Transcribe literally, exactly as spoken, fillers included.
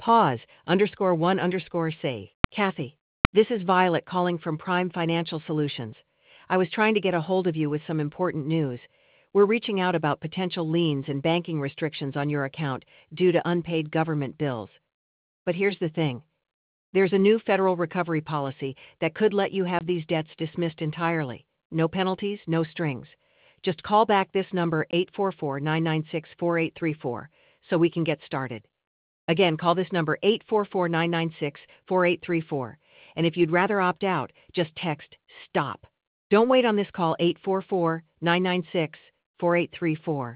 Pause, underscore one underscore say. Kathy, this is Violet calling from Prime Financial Solutions. I was trying to get a hold of you with some important news. We're reaching out about potential liens and banking restrictions on your account due to unpaid government bills. But here's the thing. There's a new federal recovery policy that could let you have these debts dismissed entirely. No penalties, no strings. Just call back this number eight four four, nine nine six, four eight three four so we can get started. Again, call this number eight four four, nine nine six, four eight three four. And if you'd rather opt out, just text STOP. Don't wait on this call eight four four, nine nine six, four eight three four.